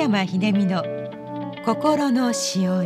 山秀美の心のしおり。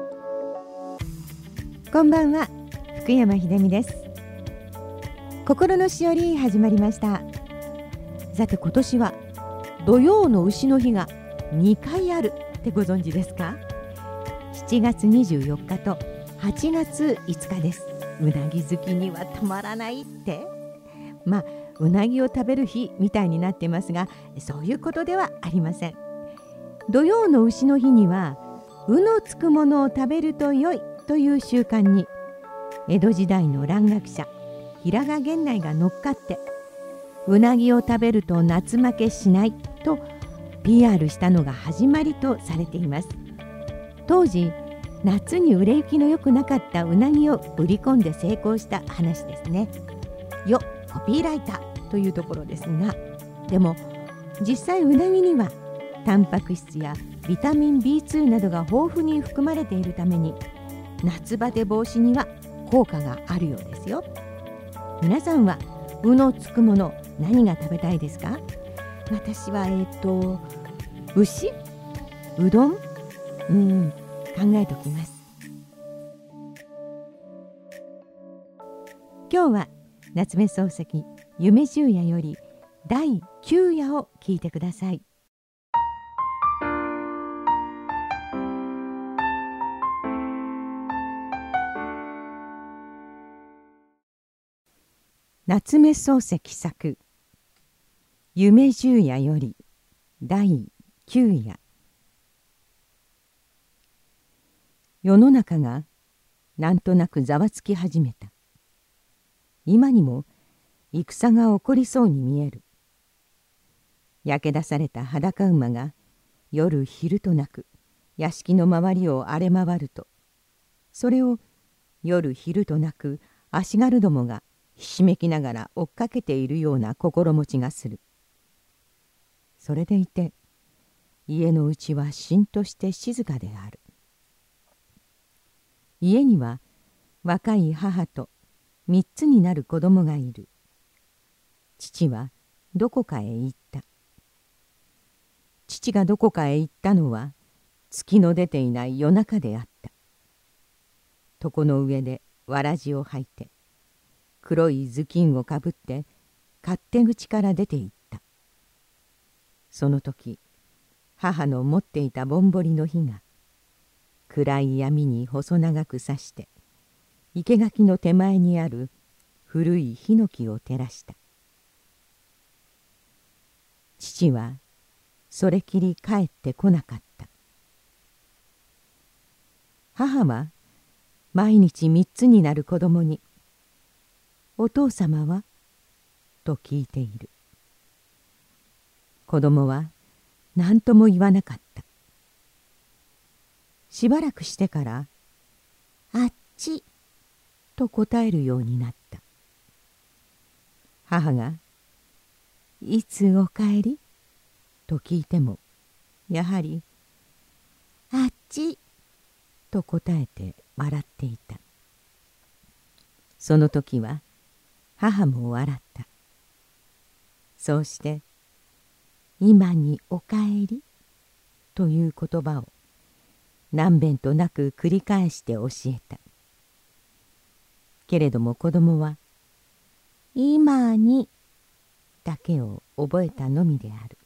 こんばんは、福山秀美です。心のしおり始まりました。さて、今年は土曜の丑の日が2回あるってご存知ですか？7月24日と8月5日です。うなぎ好きにはたまらないって、うなぎを食べる日みたいになってますが、そういうことではありません。土曜の丑の日にはうのつくものを食べると良いという習慣に、江戸時代の蘭学者平賀源内が乗っかって、うなぎを食べると夏負けしないと PR したのが始まりとされています。当時夏に売れ行きの良くなかったうなぎを売り込んで成功した話ですね。コピーライターというところですが、でも実際うなぎにはタンパク質やビタミン B2 などが豊富に含まれているために、夏バテ防止には効果があるようですよ。皆さんはうのつくもの、何が食べたいですか？私は牛、うどん、考えておきます。今日は夏目漱石夢十夜より第9夜を聞いてください。夏目漱石作夢十夜より第9夜。世の中がなんとなくざわつき始めた。今にも戦が起こりそうに見える。焼け出された裸馬が夜昼となく屋敷の周りを荒れ回ると、それを夜昼となく足軽どもがひしめきながら追っかけているような心持ちがする。それでいて家のうちはしんとして静かである。家には若い母と3つになる子供がいる。父はどこかへ行った。父がどこかへ行ったのは月の出ていない夜中であった。床の上でわらじを履いて、黒い頭巾をかぶって勝手口から出て行った。その時、母の持っていたぼんぼりの火が暗い闇に細長くさして、生垣の手前にある古いヒノキを照らした。父はそれきり帰ってこなかった。母は毎日3つになる子供に「お父様は?」と聞いている。子供は何とも言わなかった。しばらくしてから「あっち」と答えるようになった。母が「いつお帰り?」と聞いても、やはり「あっち」と答えて笑っていた。その時は母も笑った。そうして「今にお帰り」という言葉を何遍となく繰り返して教えた。けれども子供は「今に」だけを覚えたのみである。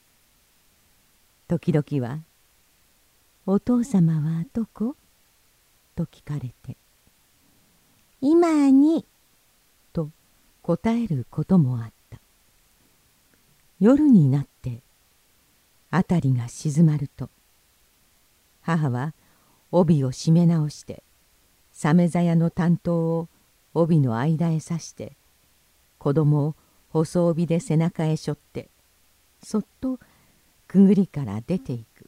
時々は「お父様はどこ?」と聞かれて「今に」と答えることもあった。夜になって辺りが静まると、母は帯を締め直して鮫鞘の短刀を帯の間へ刺して、子供を細帯で背中へ背負ってそっとくぐりから出ていく。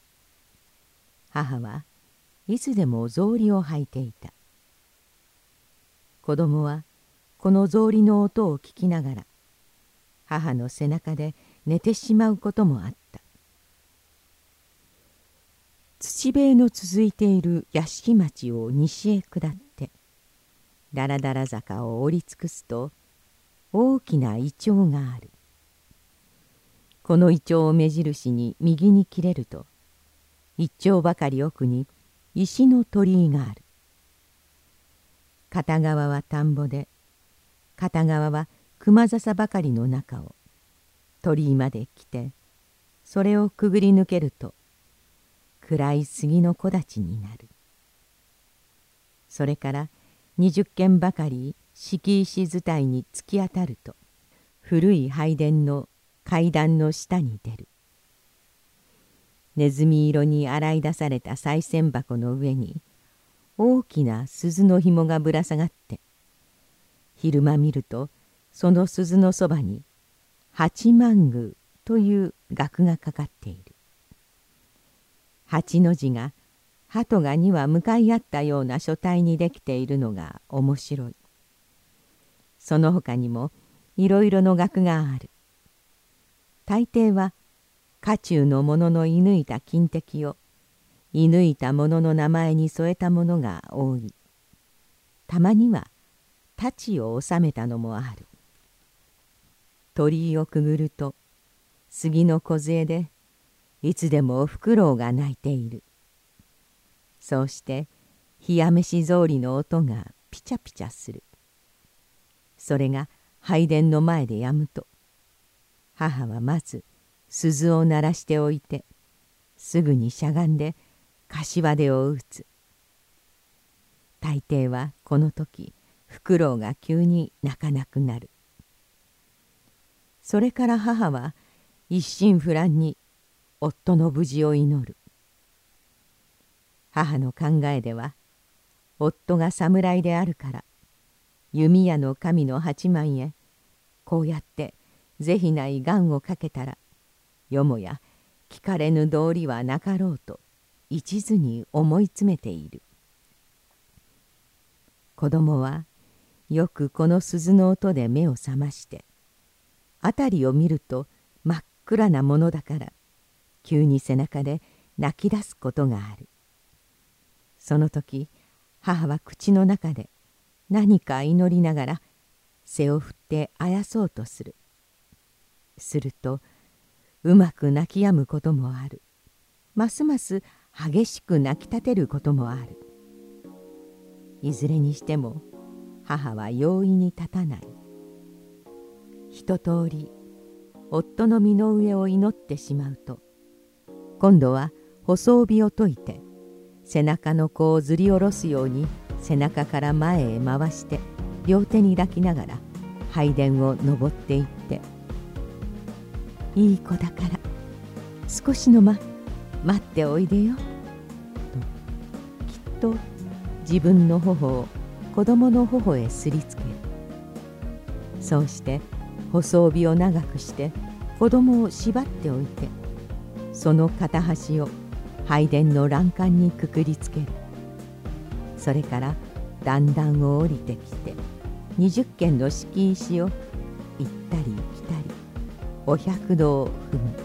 母はいつでも草履を履いていた。子供はこの草履の音を聞きながら母の背中で寝てしまうこともあった。土塀の続いている屋敷町を西へ下ってだらだら坂を降り尽くすと、大きなイチョウがある。 このイチョウを目印に右に切れると、一丁ばかり奥に石の鳥居がある。片側は田んぼで、片側は熊笹ばかりの中を鳥居まで来て、それをくぐり抜けると暗い杉の木立になる。それから20軒ばかり敷石伝いに突き当たると、古い拝殿の階段の下に出る。ネズミ色に洗い出された賽銭箱の上に大きな鈴の紐がぶら下がって、昼間見るとその鈴のそばに八幡宮という額がかかっている。八の字が鳩が2羽向かい合ったような書体にできているのが面白い。その他にもいろいろの額がある。大抵は家中の者の射抜いた金敵を射抜いた者の名前に添えたものが多い。たまには太刀を収めたのもある。鳥居をくぐると杉の梢でいつでもフクロウが鳴いている。そうして冷や飯草履の音がピチャピチャする。それが拝殿の前でやむと、母はまず鈴を鳴らしておいて、すぐにしゃがんで柏手を打つ。大抵はこの時フクロウが急に鳴かなくなる。それから母は一心不乱に夫の無事を祈る。母の考えでは、夫が侍であるから弓矢の神の八幡へこうやって是非ない願をかけたら、よもや聞かれぬ道理はなかろうと一途に思い詰めている。子供はよくこの鈴の音で目を覚まして、辺りを見ると真っ暗なものだから急に背中で泣き出すことがある。その時母は口の中で何か祈りながら背を振ってあやそうとする。するとうまく泣き止むこともある。ますます激しく泣き立てることもある。いずれにしても母は容易に立たない。一通り夫の身の上を祈ってしまうと、今度は細帯を解いて背中の子をずり下ろすように背中から前へ回して両手に抱きながら拝殿を登っていって、いい子だから少しの待っておいでよと、きっと自分の頬を子供の頬へすりつける。そうして細帯を長くして子供を縛っておいて、その片端を拝殿の欄干にくくりつける。それから段々を降りてきて20軒の敷石を行ったり来たりお百度を踏む。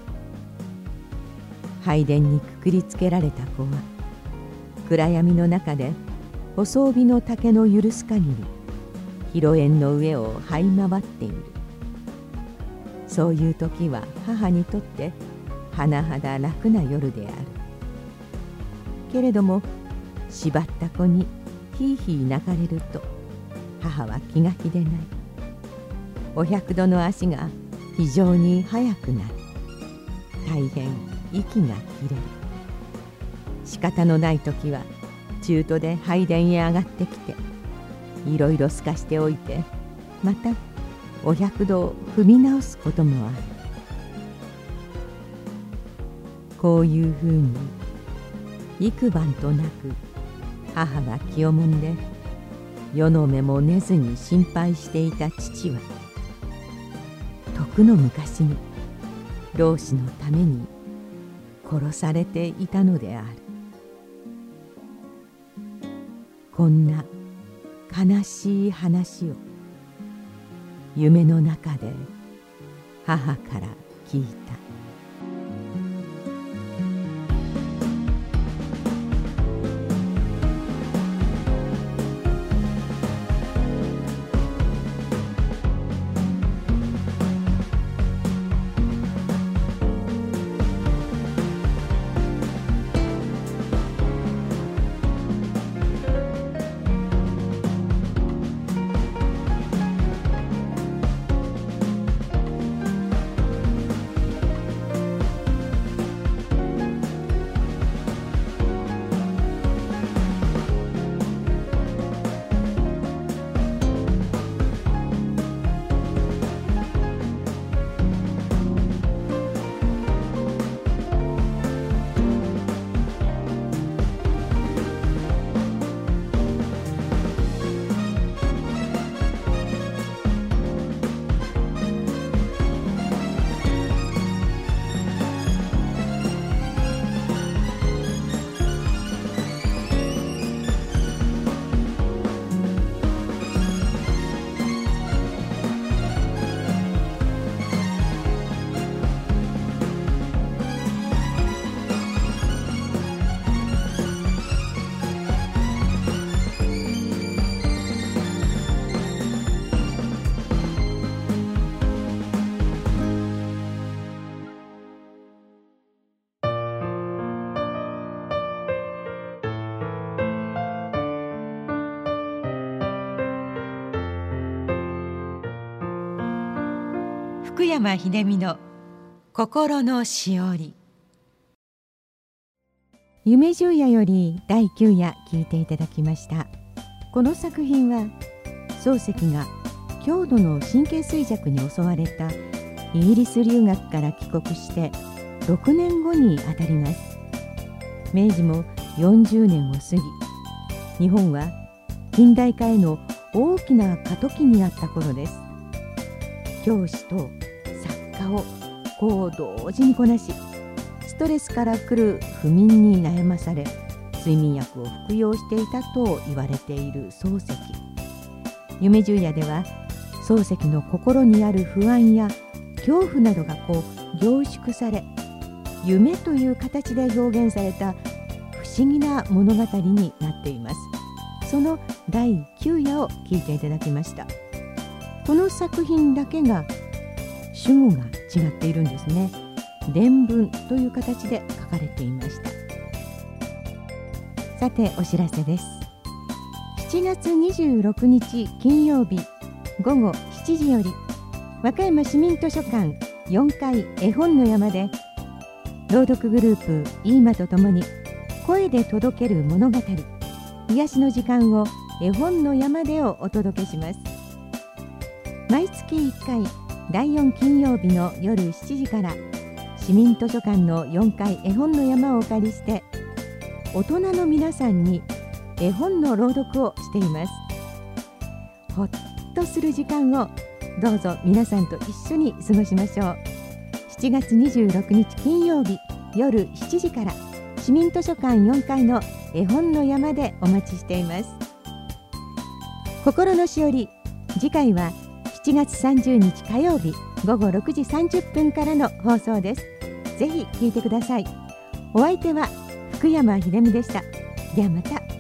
拝殿にくくりつけられた子は暗闇の中で細帯の丈の許す限り広縁の上を這い回っている。そういう時は母にとって甚だ楽な夜である。けれども縛った子にひいひい泣かれると母は気が気でない。お百度の足が非常に速くなる。大変息が切れる。仕方のない時は中途で拝殿へ上がってきていろいろ透かしておいて、またお百度を踏み直すこともある。こういうふうに幾晩となく母が気をもんで夜の目も寝ずに心配していた父は、とくの昔に老子のために殺されていたのである。こんな悲しい話を夢の中で母から聞いた。 福山秀美の心のしおり。 夢十夜より第9夜聞いていただきました。この作品は漱石が郷土の神経衰弱に襲われたイギリス留学から帰国して6年後にあたります。明治も40年を過ぎ、日本は近代化への大きな過渡期になった頃です。教師と作家をこう同時にこなし、ストレスから来る不眠に悩まされ、睡眠薬を服用していたと言われている漱石。夢十夜では漱石の心にある不安や恐怖などが凝縮され、夢という形で表現された不思議な物語になっています。その第9夜を聞いていただきました。この作品だけが主語が違っているんですね。伝文という形で書かれていました。さてお知らせです。7月26日金曜日午後7時より、和歌山市民図書館4階絵本の山で朗読グループイーマとともに声で届ける物語、癒しの時間を絵本の山でをお届けします。毎月1回第4金曜日の夜7時から市民図書館の4階絵本の山をお借りして、大人の皆さんに絵本の朗読をしています。ほっとする時間をどうぞ皆さんと一緒に過ごしましょう。7月26日金曜日夜7時から市民図書館4階の絵本の山でお待ちしています。心のしおり、次回は7月30日火曜日午後6時30分からの放送です。ぜひ聞いてください。お相手は福山秀美でした。ではまた。